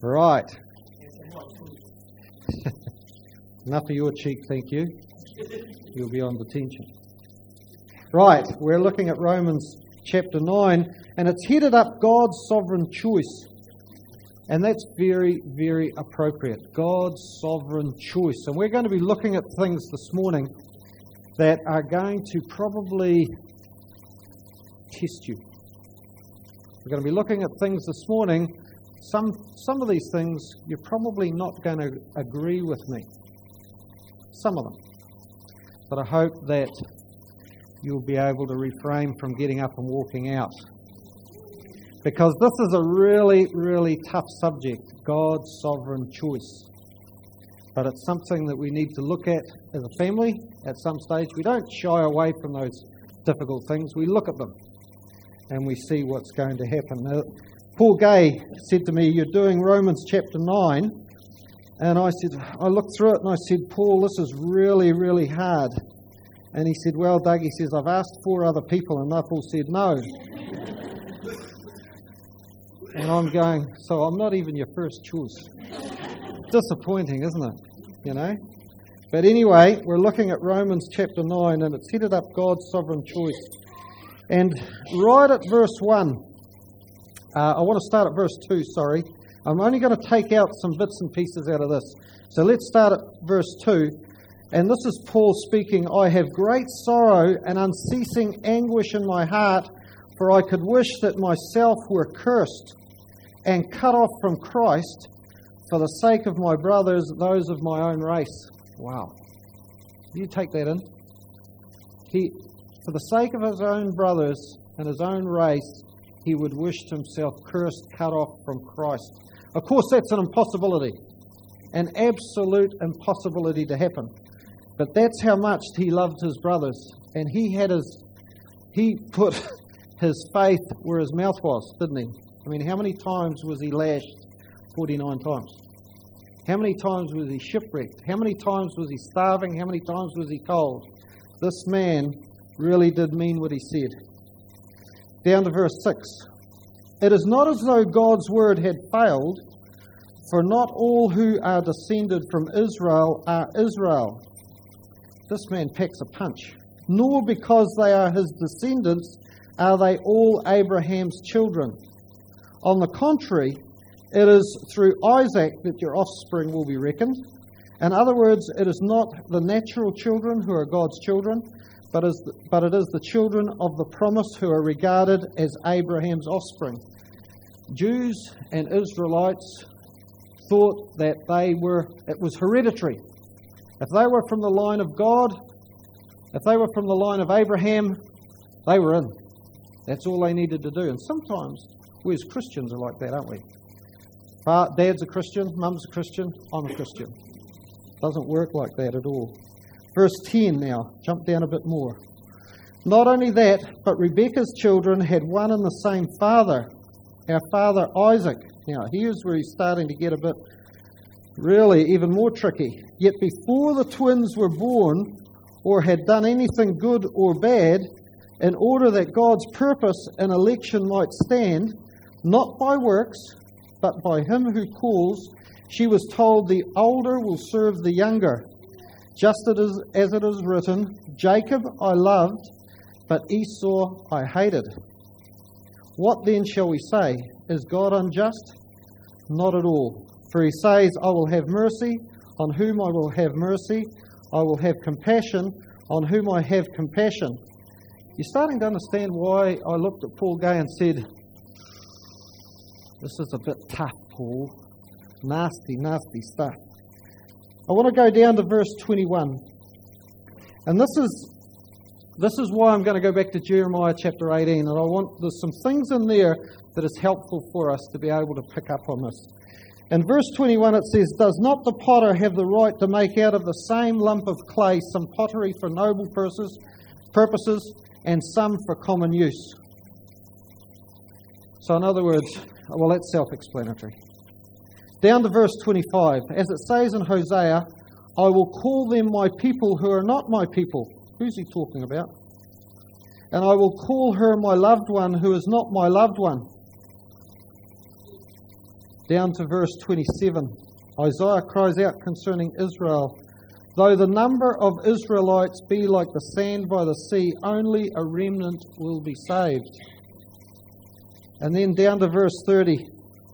Right. Enough of your cheek, thank you. You'll be on detention. Right, we're looking at Romans chapter 9, and it's headed up God's sovereign choice. And that's very, very appropriate. God's sovereign choice. And we're going to be looking at things this morning that are going to probably test you. We're going to be looking at things this morning. Some of these things you're probably not going to agree with me. Some of them. But I hope that you'll be able to refrain from getting up and walking out. Because this is a really, really tough subject, God's sovereign choice. But it's something that we need to look at as a family at some stage. We don't shy away from those difficult things. We look at them and we see what's going to happen. Now, Paul Gay said to me, "You're doing Romans chapter 9. And I looked through it and I said, "Paul, this is really, really hard." And he said, "Well, Doug," he says, "I've asked 4 other people and they've all said no." And I'm going, so I'm not even your first choice. Disappointing, isn't it? You know? But anyway, we're looking at Romans chapter 9, and it's headed up God's sovereign choice. And right at verse 1, I want to start at verse 2, sorry. I'm only going to take out some bits and pieces out of this. So let's start at verse 2. And this is Paul speaking, "I have great sorrow and unceasing anguish in my heart, for I could wish that myself were cursed and cut off from Christ for the sake of my brothers, those of my own race." Wow. You take that in. For the sake of his own brothers and his own race, he would wish himself cursed, cut off from Christ. Of course, that's an impossibility, an absolute impossibility to happen. But that's how much he loved his brothers. And he put his faith where his mouth was, didn't he? I mean, how many times was he lashed? 49 times. How many times was he shipwrecked? How many times was he starving? How many times was he cold? This man really did mean what he said. Down to verse 6. "It is not as though God's word had failed, for not all who are descended from Israel are Israel." This man packs a punch. "Nor because they are his descendants are they all Abraham's children. On the contrary, it is through Isaac that your offspring will be reckoned." In other words, it is not the natural children who are God's children, but it is the children of the promise who are regarded as Abraham's offspring. Jews and Israelites thought that it was hereditary. If they were from the line of God, if they were from the line of Abraham, they were in. That's all they needed to do. And sometimes we as Christians are like that, aren't we? Dad's a Christian, mum's a Christian, I'm a Christian. Doesn't work like that at all. Verse 10 now, jump down a bit more. "Not only that, but Rebekah's children had one and the same father, our father Isaac." Now, here's where he's starting to get a bit really even more tricky. "Yet before the twins were born or had done anything good or bad, in order that God's purpose and election might stand, not by works, but by him who calls, she was told, the older will serve the younger. Just as it is written, Jacob I loved, but Esau I hated. What then shall we say? Is God unjust? Not at all. For he says, I will have mercy on whom I will have mercy. I will have compassion on whom I have compassion." You're starting to understand why I looked at Paul Gay and said, this is a bit tough, Paul. Nasty, nasty stuff. I want to go down to verse 21. And this is why I'm going to go back to Jeremiah chapter 18. And there's some things in there that is helpful for us to be able to pick up on this. In verse 21 it says, "Does not the potter have the right to make out of the same lump of clay some pottery for noble purposes and some for common use?" So in other words, well, that's self-explanatory. Down to verse 25. "As it says in Hosea, I will call them my people who are not my people." Who's he talking about? "And I will call her my loved one who is not my loved one." down to verse 27. Isaiah cries out concerning Israel, "Though the number of Israelites be like the sand by the sea, only a remnant will be saved." And then down to verse 30.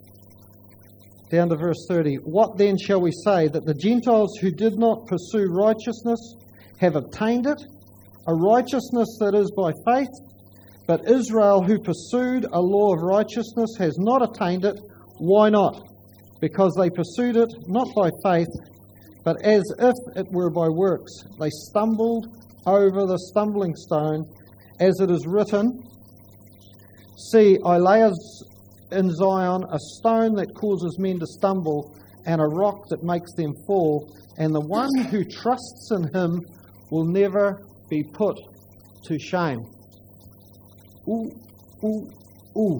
"What then shall we say? That the Gentiles who did not pursue righteousness have obtained it, a righteousness that is by faith? But Israel, who pursued a law of righteousness, has not attained it. Why not? Because they pursued it not by faith, but as if it were by works. They stumbled over the stumbling stone, as it is written, 'See, I lay in Zion a stone that causes men to stumble, and a rock that makes them fall, and the one who trusts in him will never be put to shame.'" Ooh, ooh, ooh.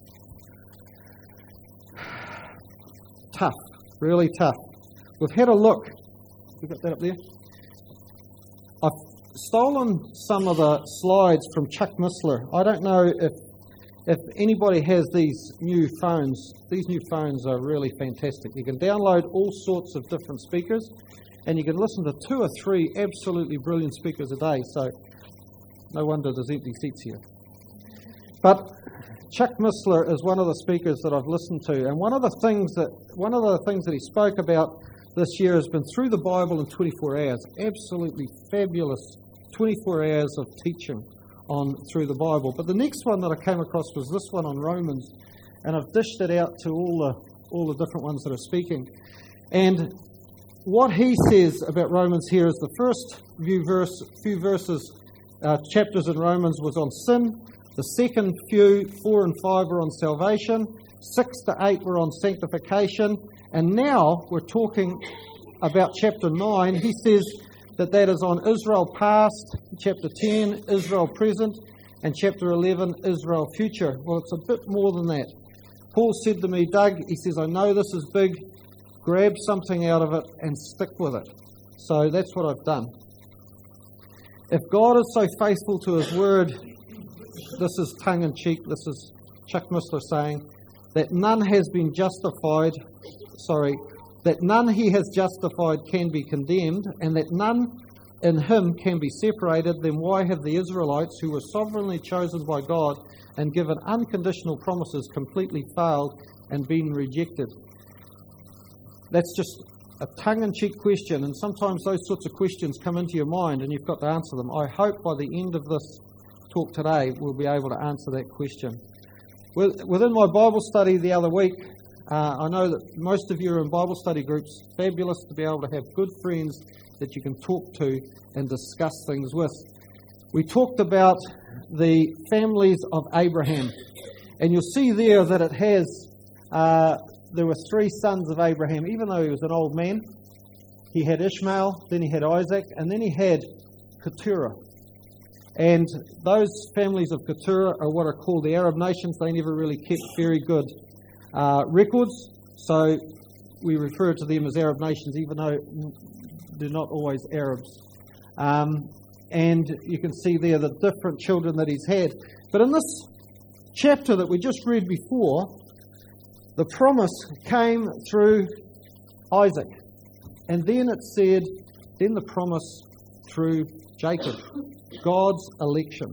Tough, really tough. We've had a look. You got that up there? I've stolen some of the slides from Chuck Missler. I don't know if anybody has these new phones. These new phones are really fantastic. You can download all sorts of different speakers, and you can listen to 2 or 3 absolutely brilliant speakers a day. So no wonder there's empty seats here. But Chuck Missler is one of the speakers that I've listened to, and one of the things that he spoke about this year has been through the Bible in 24 hours. Absolutely fabulous 24 hours of teaching on through the Bible. But the next one that I came across was this one on Romans, and I've dished it out to all the different ones that are speaking. And what he says about Romans here is the first chapters in Romans was on sin. The second few, 4 and 5, were on salvation. 6 to 8 were on sanctification. And now we're talking about chapter 9. He says that is on Israel past, chapter 10, Israel present, and chapter 11, Israel future. Well, it's a bit more than that. Paul said to me, "Doug," he says, "I know this is big. Grab something out of it and stick with it." So that's what I've done. If God is so faithful to his word, this is tongue-in-cheek, this is Chuck Missler saying, that none he has justified can be condemned, and that none in him can be separated, then why have the Israelites, who were sovereignly chosen by God and given unconditional promises, completely failed and been rejected? That's just a tongue-in-cheek question, and sometimes those sorts of questions come into your mind and you've got to answer them. I hope by the end of this talk today we'll be able to answer that question. Within my Bible study the other week, I know that most of you are in Bible study groups. Fabulous to be able to have good friends that you can talk to and discuss things with. We talked about the families of Abraham, and you'll see there that it has, there were 3 sons of Abraham. Even though he was an old man, he had Ishmael, then he had Isaac, and then he had Keturah. And those families of Keturah are what are called the Arab nations. They never really kept very good records, so we refer to them as Arab nations, even though they're not always Arabs. And you can see there the different children that he's had. But in this chapter that we just read before, the promise came through Isaac. And then it said, then the promise through Jacob, God's election.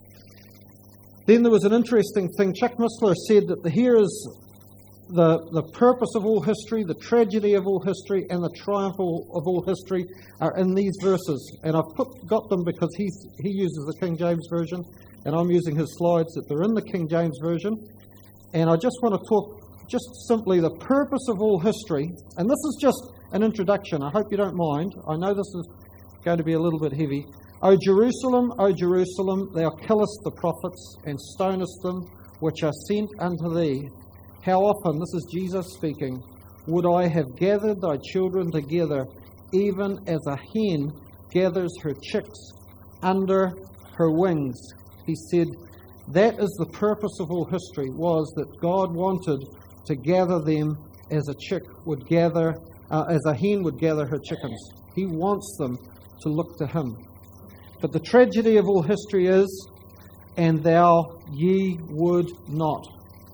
Then there was an interesting thing. Chuck Missler said that here is the purpose of all history, the tragedy of all history, and the triumph of all history are in these verses. And I've got them because he uses the King James Version, and I'm using his slides that they're in the King James Version. And I just want to talk just simply the purpose of all history. And this is just an introduction. I hope you don't mind. I know this is going to be a little bit heavy. O Jerusalem, thou killest the prophets and stonest them which are sent unto thee. How often, this is Jesus speaking, would I have gathered thy children together, even as a hen gathers her chicks under her wings. He said, that is the purpose of all history, was that God wanted to gather them as a chick would gather, as a hen would gather her chickens. He wants them to look to him. But the tragedy of all history is, and thou ye would not.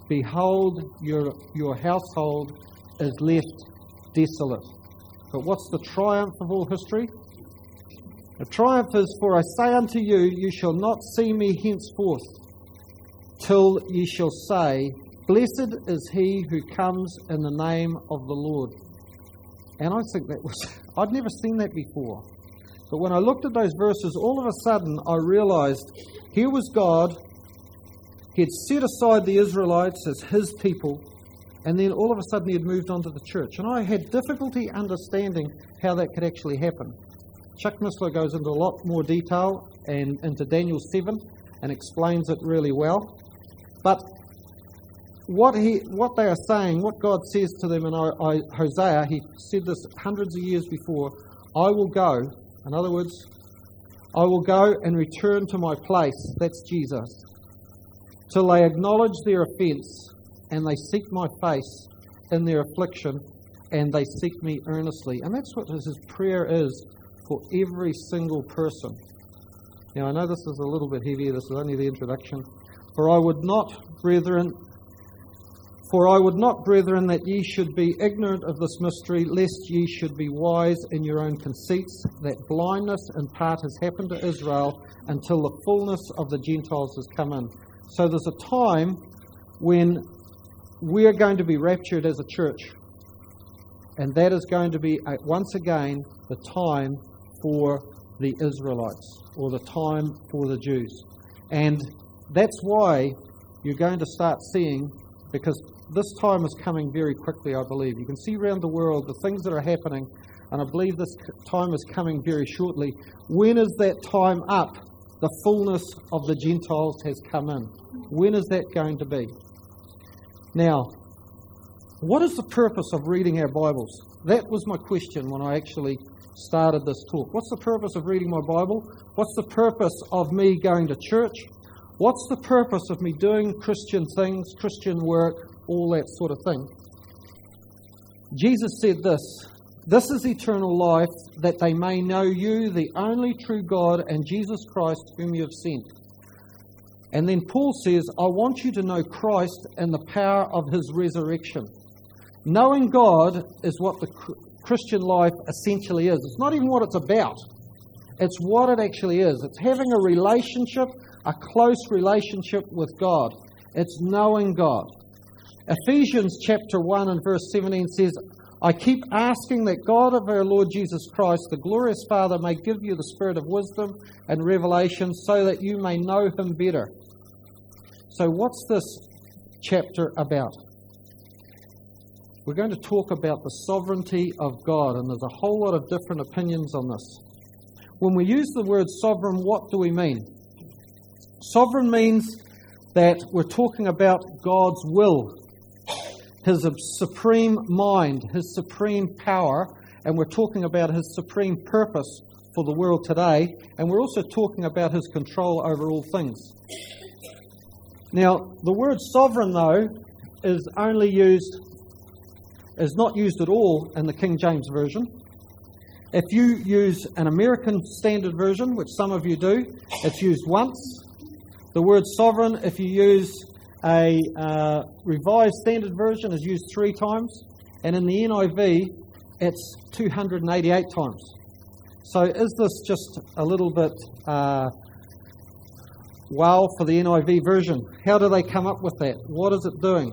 behold, your household is left desolate. But what's the triumph of all history? The triumph is, for I say unto you, you shall not see me henceforth, till ye shall say, blessed is he who comes in the name of the Lord. And I think I'd never seen that before. But when I looked at those verses, all of a sudden I realized here was God. He had set aside the Israelites as his people, and then all of a sudden he had moved on to the church. And I had difficulty understanding how that could actually happen. Chuck Missler goes into a lot more detail and into Daniel 7 and explains it really well. But what they are saying, what God says to them in Hosea, he said this hundreds of years before, I will go. In other words, I will go and return to my place, that's Jesus, till they acknowledge their offence and they seek my face in their affliction and they seek me earnestly. And that's what his prayer is for every single person. Now, I know this is a little bit heavier. This is only the introduction. For I would not, brethren, that ye should be ignorant of this mystery, lest ye should be wise in your own conceits, that blindness in part has happened to Israel until the fullness of the Gentiles has come in. So there's a time when we are going to be raptured as a church. And that is going to be, once again, the time for the Israelites, or the time for the Jews. And that's why you're going to start seeing, because this time is coming very quickly, I believe. You can see around the world the things that are happening, and I believe this time is coming very shortly. When is that time up? The fullness of the Gentiles has come in. When is that going to be? Now, what is the purpose of reading our Bibles? That was my question when I actually started this talk. What's the purpose of reading my Bible? What's the purpose of me going to church? What's the purpose of me doing Christian things, Christian work, all that sort of thing? Jesus said this is eternal life, that they may know you, the only true God, and Jesus Christ, whom you have sent. And then Paul says, I want you to know Christ and the power of his resurrection. Knowing God is what the Christian life essentially is. It's not even what it's about. It's what it actually is. It's having a relationship, a close relationship with God. It's knowing God. Ephesians chapter 1 and verse 17 says, I keep asking that God of our Lord Jesus Christ, the glorious Father, may give you the spirit of wisdom and revelation so that you may know him better. So what's this chapter about? We're going to talk about the sovereignty of God, and there's a whole lot of different opinions on this. When we use the word sovereign, what do we mean? Sovereign means that we're talking about God's will, his supreme mind, his supreme power, and we're talking about his supreme purpose for the world today, and we're also talking about his control over all things. Now, the word sovereign, though, is not used at all in the King James Version. If you use an American Standard Version, which some of you do, it's used once. The word sovereign, if you use a Revised Standard Version, is used 3 times. And in the NIV, it's 288 times. So is this just a little bit wow for the NIV version? How do they come up with that? What is it doing?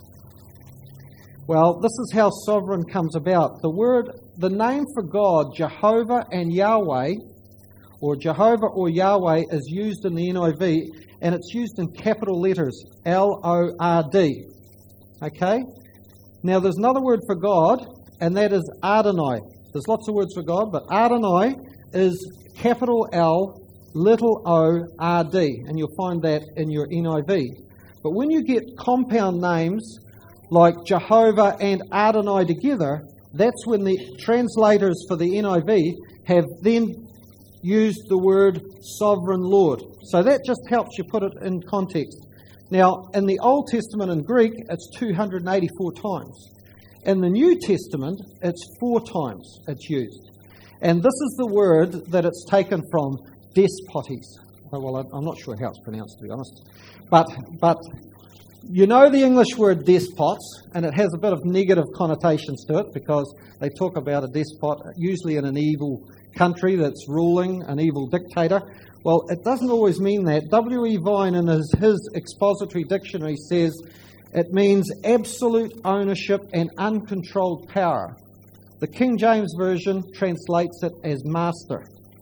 Well, this is how sovereign comes about. The name for God, Jehovah and Yahweh, or Jehovah or Yahweh, is used in the NIV, and it's used in capital letters, L-O-R-D. Okay? Now, there's another word for God, and that is Adonai. There's lots of words for God, but Adonai is capital L, little O-R-D, and you'll find that in your NIV. But when you get compound names like Jehovah and Adonai together, that's when the translators for the NIV have then used the word sovereign Lord. So that just helps you put it in context. Now, in the Old Testament in Greek, it's 284 times. In the New Testament, it's 4 times it's used. And this is the word that it's taken from, despotes. Oh, well, I'm not sure how it's pronounced, to be honest. But You know the English word despots, and it has a bit of negative connotations to it because they talk about a despot usually in an evil country that's ruling, an evil dictator. Well, it doesn't always mean that. W.E. Vine, in his expository dictionary, says it means absolute ownership and uncontrolled power. The King James Version translates it as master.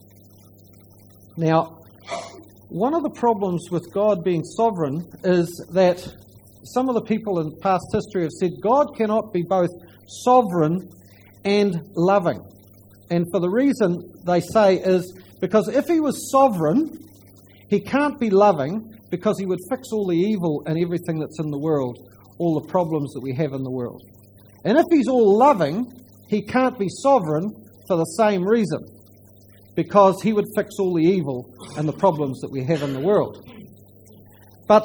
Now, one of the problems with God being sovereign is that some of the people in past history have said God cannot be both sovereign and loving. And for the reason they say is because if he was sovereign, he can't be loving because he would fix all the evil and everything that's in the world, all the problems that we have in the world. And if he's all loving, he can't be sovereign for the same reason, because he would fix all the evil and the problems that we have in the world. But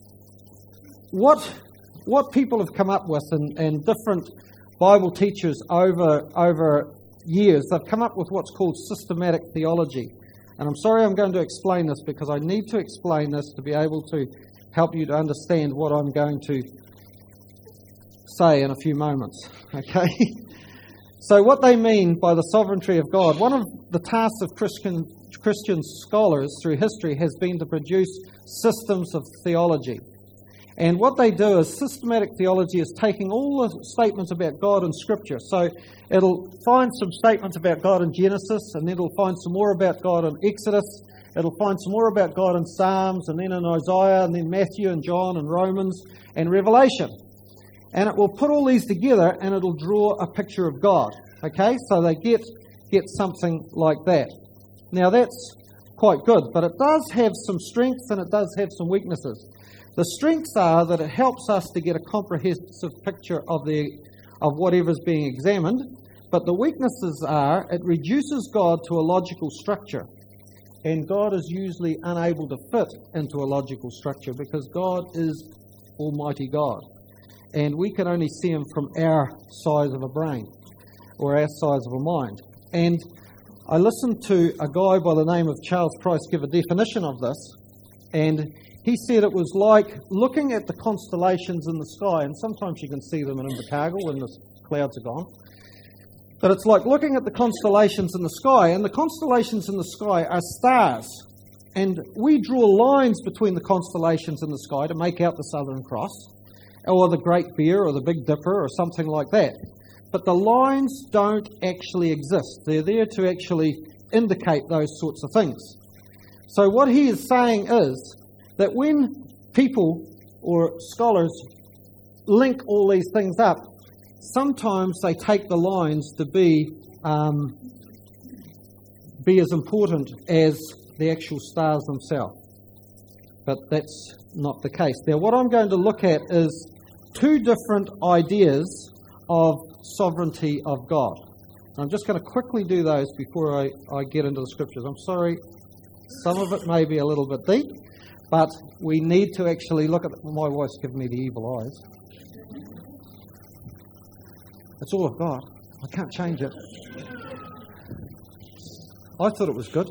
what people have come up with, and different Bible teachers over years, they've come up with what's called systematic theology. And I'm sorry I'm going to explain this because I need to explain this to be able to help you to understand what I'm going to say in a few moments. Okay? So what they mean by the sovereignty of God, one of the tasks of Christian scholars through history has been to produce systems of theology. And what they do is systematic theology is taking all the statements about God in Scripture. So it'll find some statements about God in Genesis, and then it'll find some more about God in Exodus. It'll find some more about God in Psalms, and then in Isaiah, and then Matthew and John and Romans and Revelation. And it will put all these together, and it'll draw a picture of God. Okay, so they get something like that. Now that's quite good, but it does have some strengths and it does have some weaknesses. The strengths are that it helps us to get a comprehensive picture of whatever's being examined, but the weaknesses are it reduces God to a logical structure, and God is usually unable to fit into a logical structure because God is Almighty God, and we can only see Him from our size of a brain or our size of a mind. And I listened to a guy by the name of Charles Price give a definition of this, and he said it was like looking at the constellations in the sky, and sometimes you can see them in Invercargill when the clouds are gone. But it's like looking at the constellations in the sky, and the constellations in the sky are stars. And we draw lines between the constellations in the sky to make out the Southern Cross, or the Great Bear, or the Big Dipper, or something like that. But the lines don't actually exist. They're there to actually indicate those sorts of things. So what he is saying is that when people or scholars link all these things up, sometimes they take the lines to be as important as the actual stars themselves. But that's not the case. Now, what I'm going to look at is two different ideas of sovereignty of God. I'm just going to quickly do those before I get into the scriptures. I'm sorry, some of it may be a little bit deep, but we need to actually look at it. My wife's giving me the evil eyes. That's all I've got. I can't change it. I thought it was good.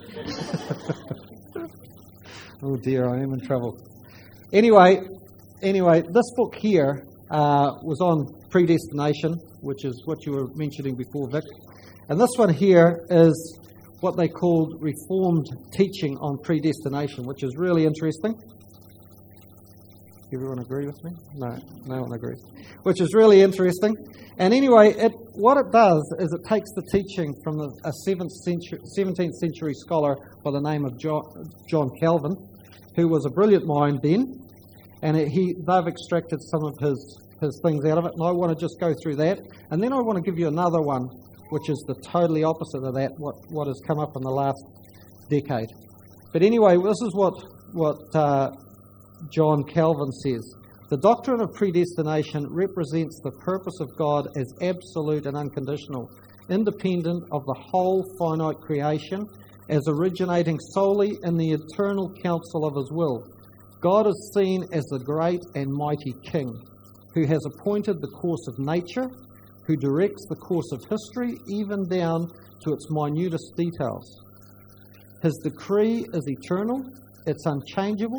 Oh dear, I am in trouble. Anyway, this book here was on predestination, which is what you were mentioning before, Vic. And this one here is what they called Reformed teaching on predestination, which is really interesting. Everyone agree with me? No one agrees. Which is really interesting. And anyway, what it does is it takes the teaching from a 17th century scholar by the name of John Calvin, who was a brilliant mind then, and they've extracted some of his things out of it, and I want to just go through that. And then I want to give you another one, which is the totally opposite of that, what has come up in the last decade. But anyway, this is what John Calvin says. The doctrine of predestination represents the purpose of God as absolute and unconditional, independent of the whole finite creation, as originating solely in the eternal counsel of His will. God is seen as the great and mighty King, who has appointed the course of nature, who directs the course of history, even down to its minutest details. His decree is eternal, it's unchangeable,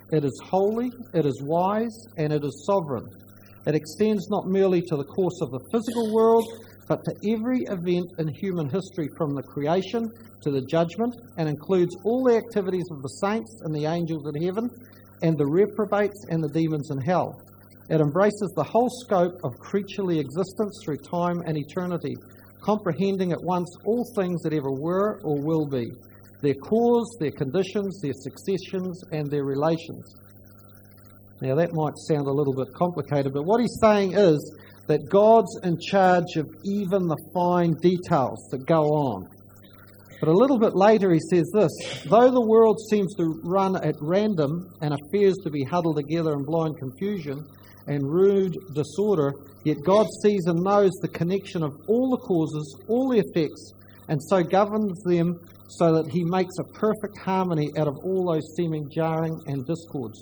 It is holy, it is wise, and it is sovereign. It extends not merely to the course of the physical world, but to every event in human history from the creation to the judgment, and includes all the activities of the saints and the angels in heaven, and the reprobates and the demons in hell. It embraces the whole scope of creaturely existence through time and eternity, comprehending at once all things that ever were or will be, their cause, their conditions, their successions, and their relations. Now that might sound a little bit complicated, but what he's saying is that God's in charge of even the fine details that go on. But a little bit later he says this: though the world seems to run at random and appears to be huddled together in blind confusion and rude disorder, yet God sees and knows the connection of all the causes, all the effects, and so governs them so that he makes a perfect harmony out of all those seeming jarring and discords.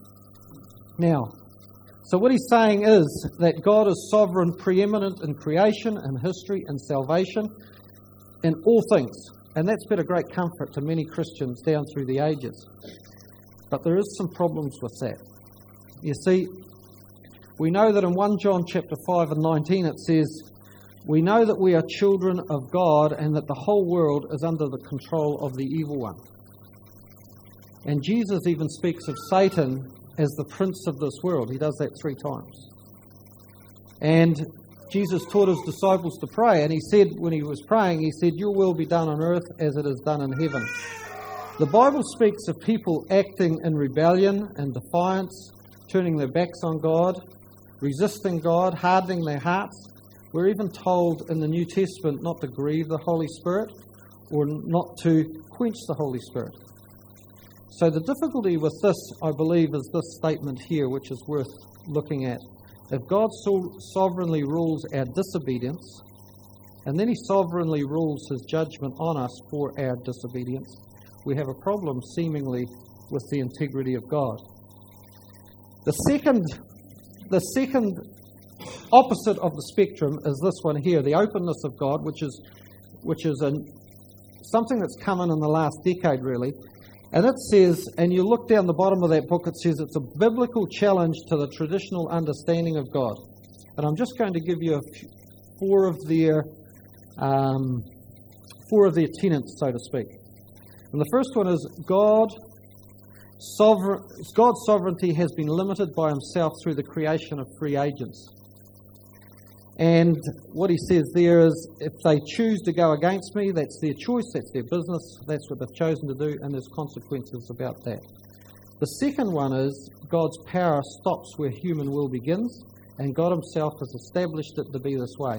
Now, so what he's saying is that God is sovereign, preeminent in creation and history and salvation in all things. And that's been a great comfort to many Christians down through the ages. But there is some problems with that. You see, we know that in 1 John chapter 5 and 19 it says, we know that we are children of God and that the whole world is under the control of the evil one. And Jesus even speaks of Satan as the prince of this world. He does that 3 times. And Jesus taught his disciples to pray, and he said, when he was praying, he said, your will be done on earth as it is done in heaven. The Bible speaks of people acting in rebellion and defiance, turning their backs on God, resisting God, hardening their hearts. We're even told in the New Testament not to grieve the Holy Spirit or not to quench the Holy Spirit. So the difficulty with this, I believe, is this statement here, which is worth looking at. If God sovereignly rules our disobedience, and then he sovereignly rules his judgment on us for our disobedience, we have a problem, seemingly, with the integrity of God. The second opposite of the spectrum is this one here, the openness of God, which is something that's come in the last decade, really. And it says, and you look down the bottom of that book, it says it's a biblical challenge to the traditional understanding of God. And I'm just going to give you four of their tenets, so to speak. And the first one is God's sovereignty has been limited by himself through the creation of free agents. And what he says there is, if they choose to go against me, that's their choice, that's their business, that's what they've chosen to do, and there's consequences about that. The second one is, God's power stops where human will begins, and God himself has established it to be this way.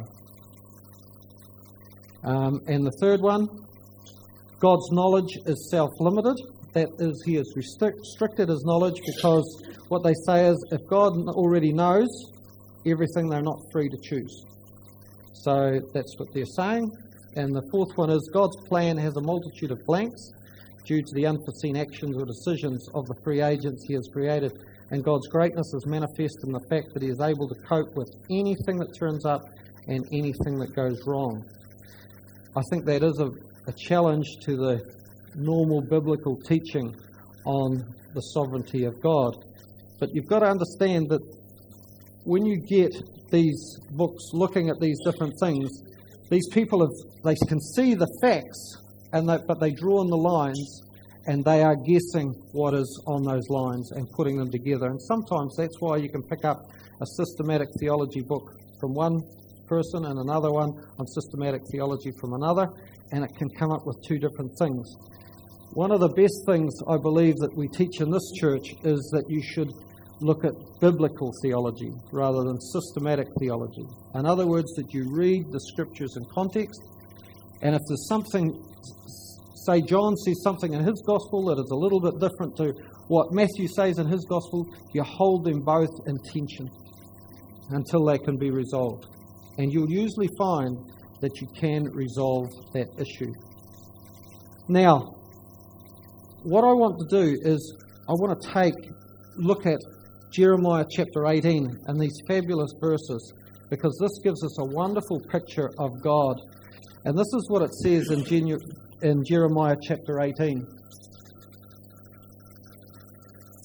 And the third one, God's knowledge is self-limited. That is, he has restricted his knowledge, because what they say is, if God already knows everything, they're not free to choose. So that's what they're saying. And the fourth one is, God's plan has a multitude of blanks due to the unforeseen actions or decisions of the free agents he has created. And God's greatness is manifest in the fact that he is able to cope with anything that turns up and anything that goes wrong. I think that is a challenge to the normal biblical teaching on the sovereignty of God. But you've got to understand that when you get these books looking at these different things, these people they can see the facts, but they draw in the lines, and they are guessing what is on those lines and putting them together. And sometimes that's why you can pick up a systematic theology book from one person and another one on systematic theology from another, and it can come up with two different things. One of the best things I believe that we teach in this church is that you should look at biblical theology rather than systematic theology. In other words, that you read the scriptures in context, and if there's something, say John says something in his gospel that is a little bit different to what Matthew says in his gospel, you hold them both in tension until they can be resolved. And you'll usually find that you can resolve that issue. Now, what I want to do is I want to look at Jeremiah chapter 18 and these fabulous verses, because this gives us a wonderful picture of God. And this is what it says in Jeremiah chapter 18.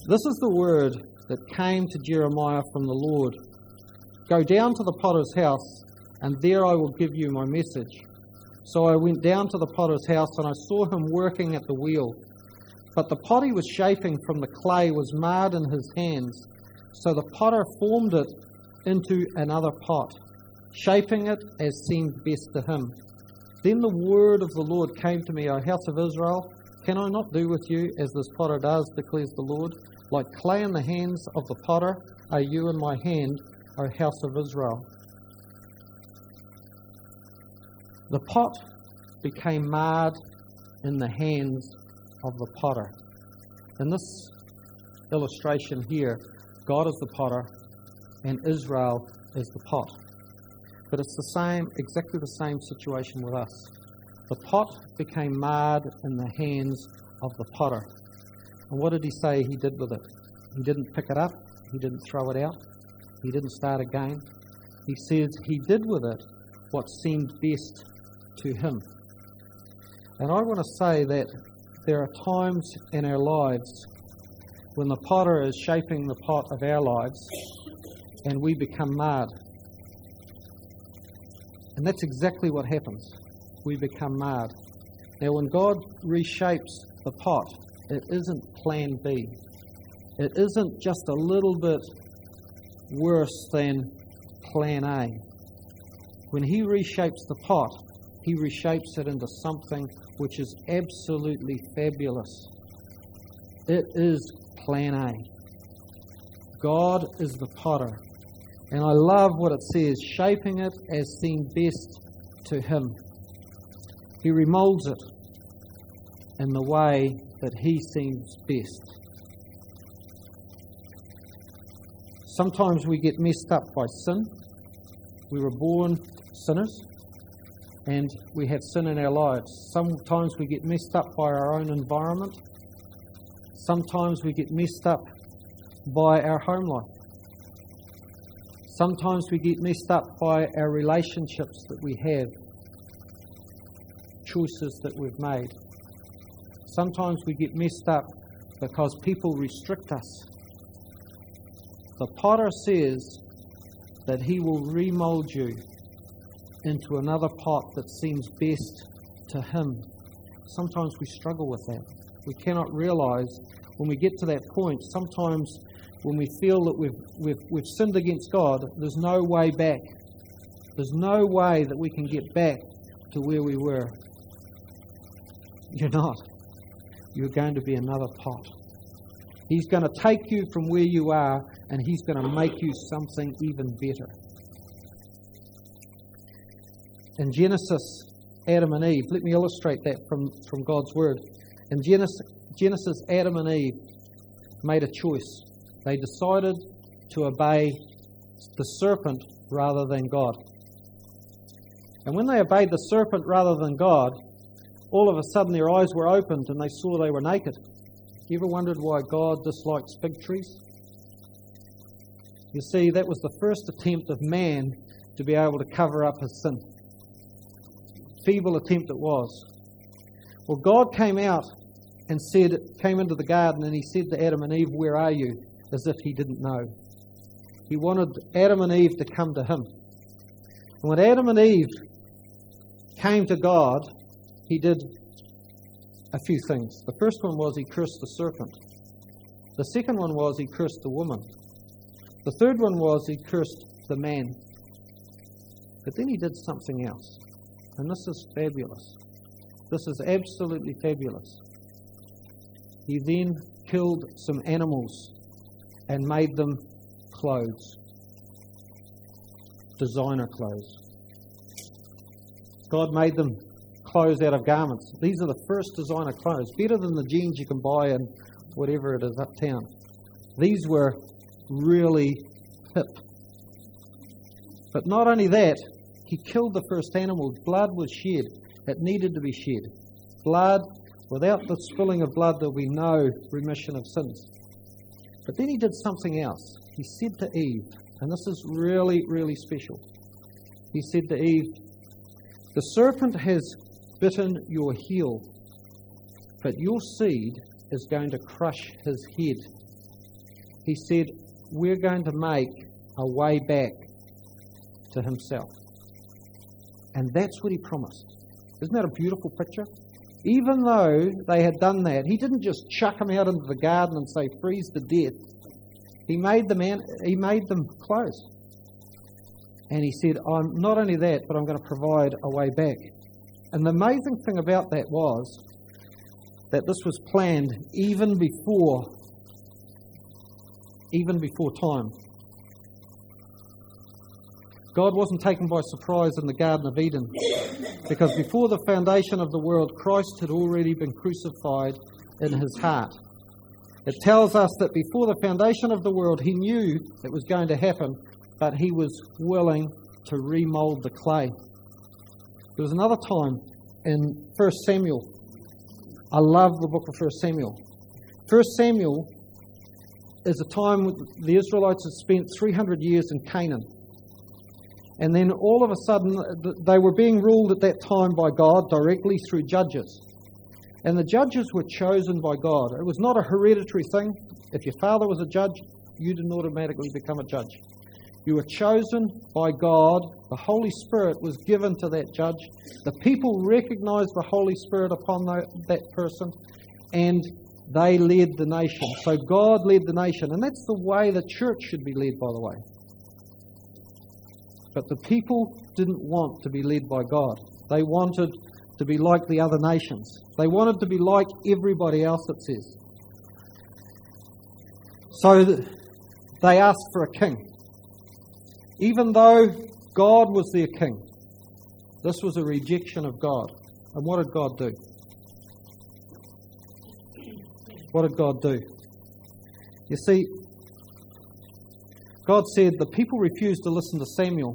This is the word that came to Jeremiah from the Lord. Go down to the potter's house, and there I will give you my message. So I went down to the potter's house, and I saw him working at the wheel. But the pot he was shaping from the clay was marred in his hands. So the potter formed it into another pot, shaping it as seemed best to him. Then the word of the Lord came to me, O house of Israel, can I not do with you as this potter does, declares the Lord? Like clay in the hands of the potter are you in my hand, O house of Israel. The pot became marred in the hands of the potter. In this illustration here, God is the potter and Israel is the pot. But it's exactly the same situation with us. The pot became marred in the hands of the potter. And what did he say he did with it? He didn't pick it up. He didn't throw it out. He didn't start again. He says he did with it what seemed best to him. And I want to say that there are times in our lives when the potter is shaping the pot of our lives and we become marred. And that's exactly what happens. We become marred. Now, when God reshapes the pot, it isn't plan B. It isn't just a little bit worse than plan A. When he reshapes the pot, he reshapes it into something which is absolutely fabulous. It is plan A. God is the potter. And I love what it says, shaping it as seemed best to him. He remolds it in the way that he seems best. Sometimes we get messed up by sin. We were born sinners and we have sin in our lives. Sometimes we get messed up by our own environment. Sometimes we get messed up by our home life. Sometimes we get messed up by our relationships that we have, choices that we've made. Sometimes we get messed up because people restrict us. The potter says that he will remold you into another pot that seems best to him. Sometimes we struggle with that. We cannot realize when we get to that point, sometimes when we feel that we've sinned against God, there's no way back. There's no way that we can get back to where we were. You're not. You're going to be another pot. He's going to take you from where you are and he's going to make you something even better. In Genesis, Adam and Eve, let me illustrate that from God's Word. In Genesis, Adam and Eve made a choice. They decided to obey the serpent rather than God. And when they obeyed the serpent rather than God, all of a sudden their eyes were opened and they saw they were naked. You ever wondered why God dislikes fig trees? You see, that was the first attempt of man to be able to cover up his sin. Feeble attempt it was. Well, God came out and came into the garden and he said to Adam and Eve, "Where are you?" As if he didn't know. He wanted Adam and Eve to come to him. And when Adam and Eve came to God, he did a few things. The first one was he cursed the serpent. The second one was he cursed the woman. The third one was he cursed the man. But then he did something else. And this is fabulous. This is absolutely fabulous. He then killed some animals and made them clothes. Designer clothes. God made them clothes out of garments. These are the first designer clothes. Better than the jeans you can buy in whatever it is uptown. These were really hip. But not only that, he killed the first animal. Blood was shed. It needed to be shed. Blood, without the spilling of blood, there will be no remission of sins. But then he did something else. He said to Eve, and this is really, really special. He said to Eve, "The serpent has bitten your heel, but your seed is going to crush his head." He said, we're going to make a way back to himself. And that's what he promised. Isn't that a beautiful picture? Even though they had done that, he didn't just chuck them out into the garden and say, freeze to death. He made them close. And he said, I'm not only that, but I'm going to provide a way back. And the amazing thing about that was that this was planned even before time. God wasn't taken by surprise in the Garden of Eden, because before the foundation of the world, Christ had already been crucified in his heart. It tells us that before the foundation of the world, he knew it was going to happen, but he was willing to remold the clay. There was another time in 1 Samuel. I love the book of 1 Samuel. 1 Samuel is a time when the Israelites had spent 300 years in Canaan. And then all of a sudden, they were being ruled at that time by God directly through judges. And the judges were chosen by God. It was not a hereditary thing. If your father was a judge, you didn't automatically become a judge. You were chosen by God. The Holy Spirit was given to that judge. The people recognized the Holy Spirit upon that person, and they led the nation. So God led the nation. And that's the way the church should be led, by the way. But the people didn't want to be led by God. They wanted to be like the other nations. They wanted to be like everybody else, it says. So they asked for a king. Even though God was their king, this was a rejection of God. And what did God do? What did God do? You see, God said the people refused to listen to Samuel.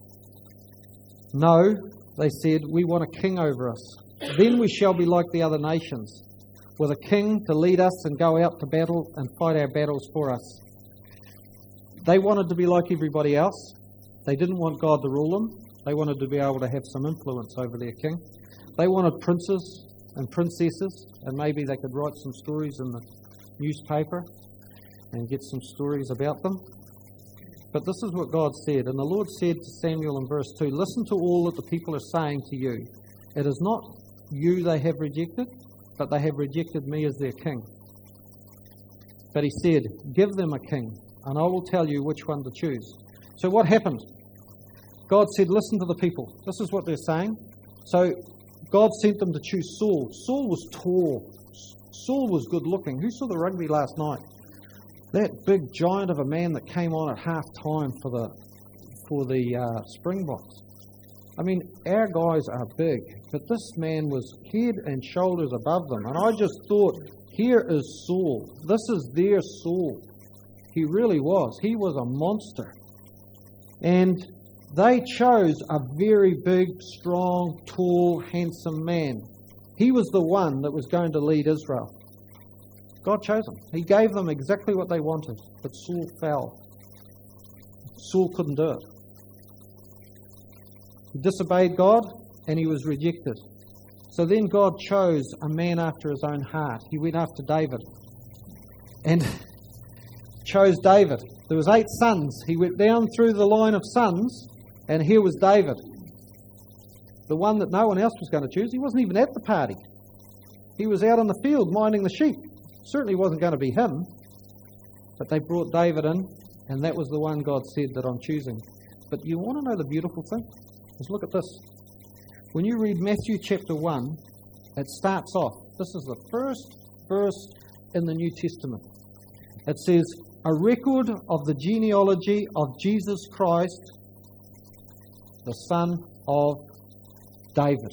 No, they said, we want a king over us. Then we shall be like the other nations, with a king to lead us and go out to battle and fight our battles for us. They wanted to be like everybody else. They didn't want God to rule them. They wanted to be able to have some influence over their king. They wanted princes and princesses, and maybe they could write some stories in the newspaper and get some stories about them. But this is what God said. And the Lord said to Samuel in verse 2, listen to all that the people are saying to you. It is not you they have rejected, but they have rejected me as their king. But he said, give them a king, and I will tell you which one to choose. So what happened? God said, listen to the people. This is what they're saying. So God sent them to choose Saul. Saul was tall. Saul was good looking. Who saw the rugby last night? That big giant of a man that came on at half time for the Springboks. I mean, our guys are big, but this man was head and shoulders above them. And I just thought, here is Saul. This is their Saul. He really was. He was a monster. And they chose a very big, strong, tall, handsome man. He was the one that was going to lead Israel. God chose him. He gave them exactly what they wanted, but Saul fell. Saul couldn't do it. He disobeyed God, and he was rejected. So then God chose a man after his own heart. He went after David and chose David. There was 8 sons. He went down through the line of sons, and here was David, the one that no one else was going to choose. He wasn't even at the party. He was out in the field minding the sheep. Certainly wasn't going to be him. But they brought David in, and that was the one God said that I'm choosing. But you want to know the beautiful thing? Just look at this. When you read Matthew chapter 1, it starts off. This is the first verse in the New Testament. It says, a record of the genealogy of Jesus Christ, the son of David.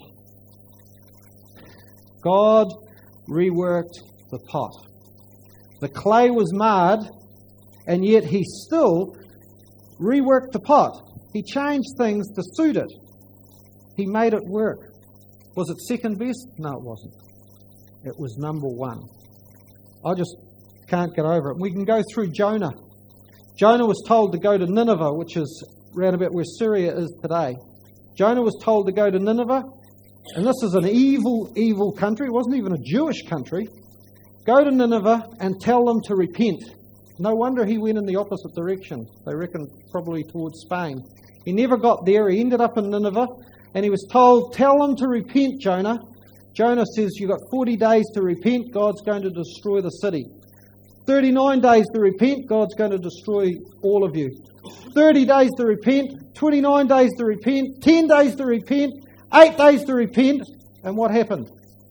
God reworked the pot. The clay was marred, and yet he still reworked the pot. He changed things to suit it. He made it work. Was it second best? No, it wasn't. It was number one. I just can't get over it. We can go through Jonah. Jonah was told to go to Nineveh, which is round about where Syria is today. Jonah was told to go to Nineveh, and this is an evil, evil country. It wasn't even a Jewish country. Go to Nineveh and tell them to repent. No wonder he went in the opposite direction. They reckon probably towards Spain. He never got there. He ended up in Nineveh, and he was told, tell them to repent, Jonah. Jonah says, you've got 40 days to repent, God's going to destroy the city. 39 days to repent, God's going to destroy all of you. 30 days to repent, 29 days to repent, 10 days to repent, 8 days to repent. And what happened?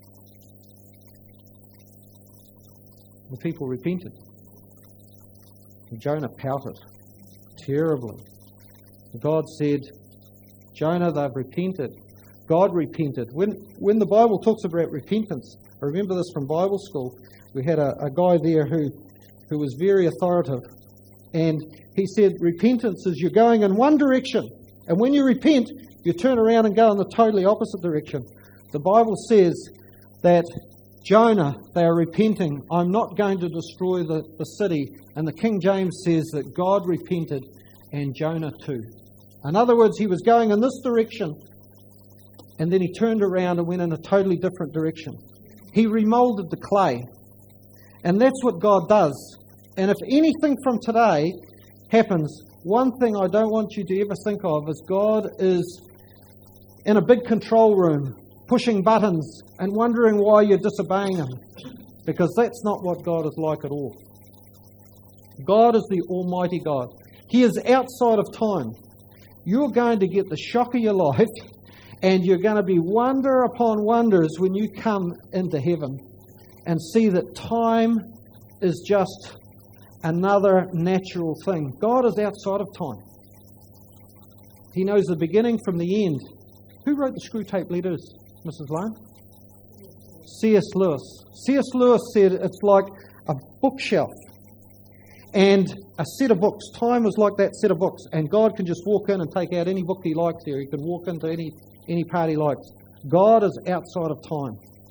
The people repented. And Jonah pouted terribly. God said, Jonah, they've repented. God repented. When the Bible talks about repentance, I remember this from Bible school. We had a guy there who was very authoritative. And he said, repentance is you're going in one direction. And when you repent, you turn around and go in the totally opposite direction. The Bible says that Jonah, they are repenting. I'm not going to destroy the city. And the King James says that God repented and Jonah too. In other words, he was going in this direction. And then he turned around and went in a totally different direction. He remolded the clay. And that's what God does. And if anything from today happens, one thing I don't want you to ever think of is God is in a big control room, pushing buttons and wondering why you're disobeying Him. Because that's not what God is like at all. God is the Almighty God. He is outside of time. You're going to get the shock of your life, and you're going to be wonder upon wonders when you come into heaven and see that time is just another natural thing. God is outside of time. He knows the beginning from the end. Who wrote the Screw Tape Letters, Mrs. Lane? C.S. Lewis. C.S. Lewis said it's like a bookshelf and a set of books. Time is like that set of books, and God can just walk in and take out any book He likes here. He can walk into any part He likes. God is outside of time.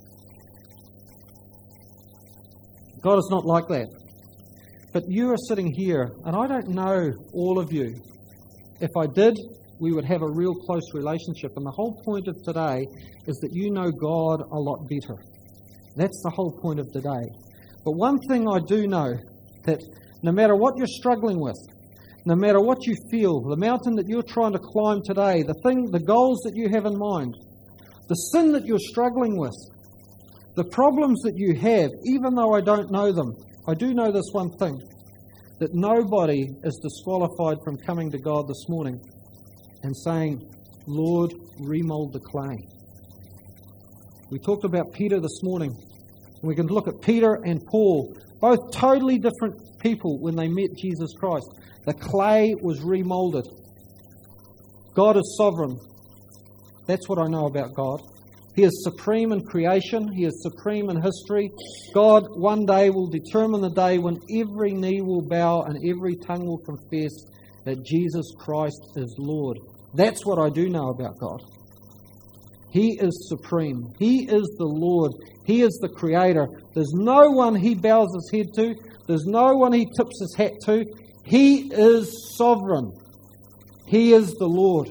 God is not like that. But you are sitting here, and I don't know all of you. If I did, we would have a real close relationship. And the whole point of today is that you know God a lot better. That's the whole point of today. But one thing I do know, that no matter what you're struggling with, no matter what you feel, the mountain that you're trying to climb today, the goals that you have in mind, the sin that you're struggling with, the problems that you have, even though I don't know them, I do know this one thing, that nobody is disqualified from coming to God this morning and saying, Lord, remold the clay. We talked about Peter this morning. And we can look at Peter and Paul, both totally different people when they met Jesus Christ. The clay was remolded. God is sovereign. That's what I know about God. He is supreme in creation. He is supreme in history. God one day will determine the day when every knee will bow and every tongue will confess that Jesus Christ is Lord. That's what I do know about God. He is supreme. He is the Lord. He is the Creator. There's no one He bows His head to. There's no one He tips His hat to. He is sovereign. He is the Lord.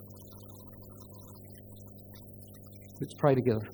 Let's pray together.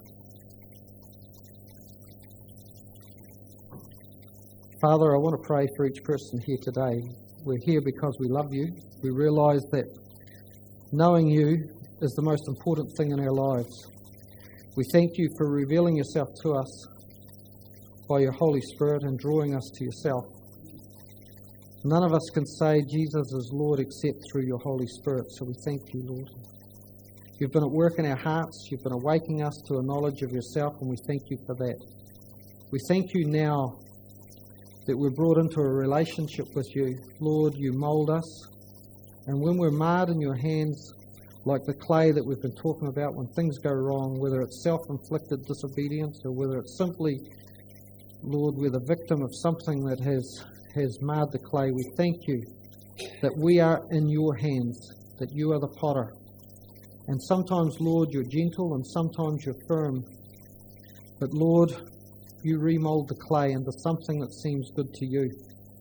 Father, I want to pray for each person here today. We're here because we love You. We realise that knowing You is the most important thing in our lives. We thank You for revealing Yourself to us by Your Holy Spirit and drawing us to Yourself. None of us can say Jesus is Lord except through Your Holy Spirit, so we thank You, Lord. You've been at work in our hearts. You've been awakening us to a knowledge of Yourself, and we thank You for that. We thank You now that we're brought into a relationship with You. Lord, You mould us, and when we're marred in Your hands, like the clay that we've been talking about, when things go wrong, whether it's self-inflicted disobedience or whether it's simply, Lord, we're the victim of something that has marred the clay, we thank You that we are in Your hands, that You are the potter. And sometimes, Lord, You're gentle and sometimes You're firm. But, Lord, You remold the clay into something that seems good to You.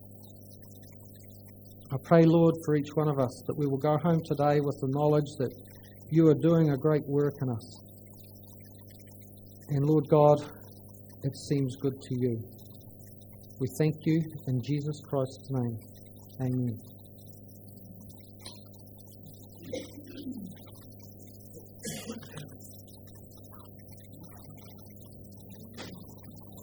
I pray, Lord, for each one of us that we will go home today with the knowledge that You are doing a great work in us. And, Lord God, it seems good to You. We thank you in Jesus Christ's name. Amen.